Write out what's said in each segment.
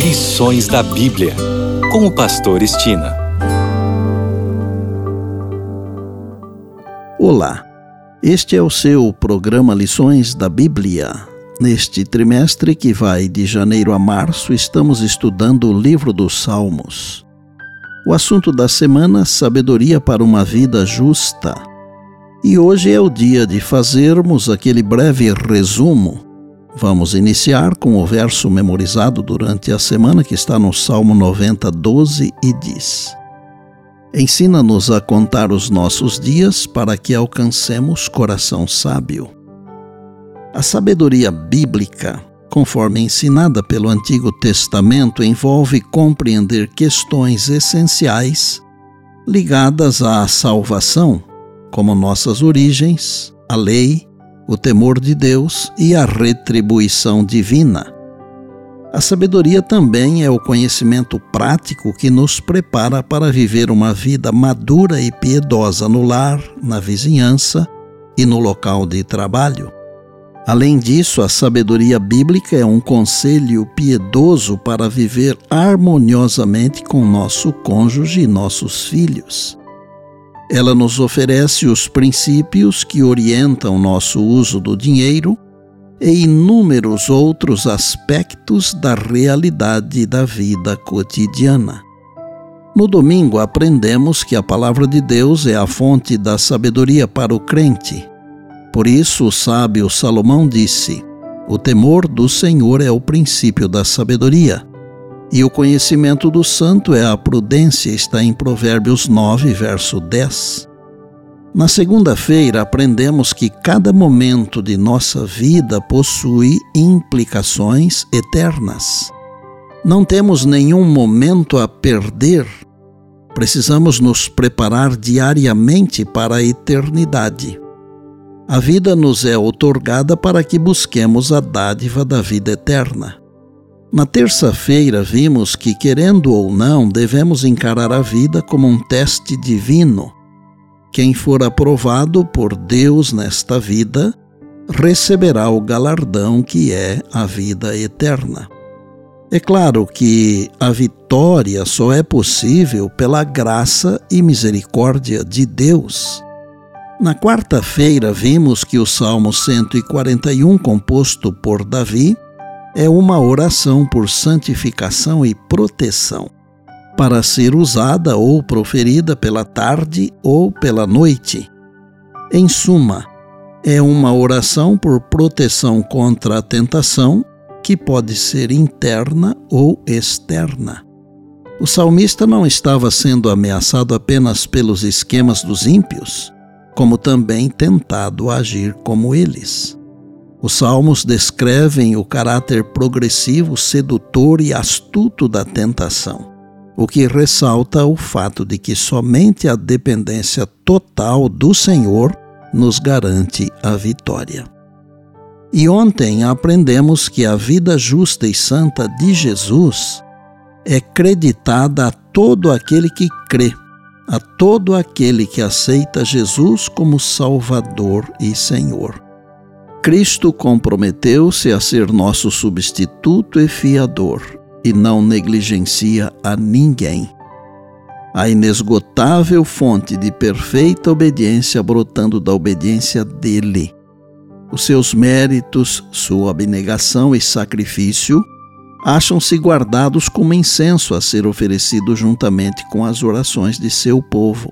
Lições da Bíblia, com o pastor Estina. Olá, este é o seu programa Lições da Bíblia. Neste trimestre que vai de janeiro a março, estamos estudando o livro dos Salmos. O assunto da semana, sabedoria para uma vida justa. E hoje é o dia de fazermos aquele breve resumo. Vamos iniciar com o verso memorizado durante a semana que está no Salmo 90, 12 e diz: Ensina-nos a contar os nossos dias para que alcancemos coração sábio. A sabedoria bíblica, conforme ensinada pelo Antigo Testamento, envolve compreender questões essenciais ligadas à salvação, como nossas origens, a lei, o temor de Deus e a retribuição divina. A sabedoria também é o conhecimento prático que nos prepara para viver uma vida madura e piedosa no lar, na vizinhança e no local de trabalho. Além disso, a sabedoria bíblica é um conselho piedoso para viver harmoniosamente com nosso cônjuge e nossos filhos. Ela nos oferece os princípios que orientam nosso uso do dinheiro e inúmeros outros aspectos da realidade da vida cotidiana. No domingo, aprendemos que a palavra de Deus é a fonte da sabedoria para o crente. Por isso, o sábio Salomão disse: O temor do Senhor é o princípio da sabedoria. E o conhecimento do santo é a prudência, está em Provérbios 9, verso 10. Na segunda-feira, aprendemos que cada momento de nossa vida possui implicações eternas. Não temos nenhum momento a perder. Precisamos nos preparar diariamente para a eternidade. A vida nos é outorgada para que busquemos a dádiva da vida eterna. Na terça-feira vimos que, querendo ou não, devemos encarar a vida como um teste divino. Quem for aprovado por Deus nesta vida, receberá o galardão que é a vida eterna. É claro que a vitória só é possível pela graça e misericórdia de Deus. Na quarta-feira vimos que o Salmo 141, composto por Davi, é uma oração por santificação e proteção, para ser usada ou proferida pela tarde ou pela noite. Em suma, é uma oração por proteção contra a tentação, que pode ser interna ou externa. O salmista não estava sendo ameaçado apenas pelos esquemas dos ímpios, como também tentado a agir como eles. Os salmos descrevem o caráter progressivo, sedutor e astuto da tentação, o que ressalta o fato de que somente a dependência total do Senhor nos garante a vitória. E ontem aprendemos que a vida justa e santa de Jesus é creditada a todo aquele que crê, a todo aquele que aceita Jesus como Salvador e Senhor. Cristo comprometeu-se a ser nosso substituto e fiador e não negligencia a ninguém. A inesgotável fonte de perfeita obediência brotando da obediência dele. Os seus méritos, sua abnegação e sacrifício acham-se guardados como incenso a ser oferecido juntamente com as orações de seu povo.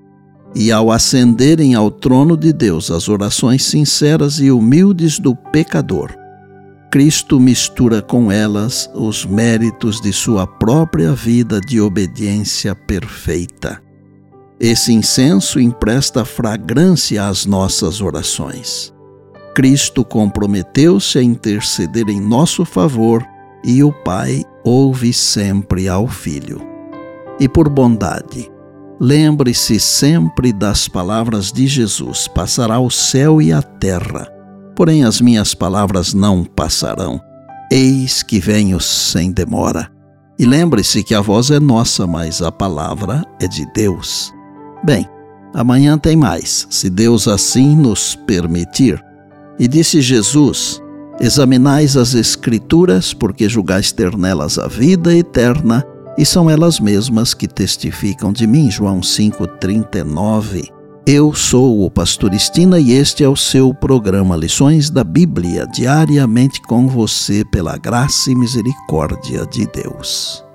E ao ascenderem ao trono de Deus as orações sinceras e humildes do pecador, Cristo mistura com elas os méritos de sua própria vida de obediência perfeita. Esse incenso empresta fragrância às nossas orações. Cristo comprometeu-se a interceder em nosso favor e o Pai ouve sempre ao Filho. E por bondade, lembre-se sempre das palavras de Jesus: passará o céu e a terra, porém as minhas palavras não passarão. Eis que venho sem demora. E lembre-se que a voz é nossa, mas a palavra é de Deus. Bem, amanhã tem mais, se Deus assim nos permitir. E disse Jesus: Examinais as Escrituras, porque julgais ter nelas a vida eterna, e são elas mesmas que testificam de mim. João 5,39. Eu sou o pastor Estina e este é o seu programa Lições da Bíblia, diariamente com você pela graça e misericórdia de Deus.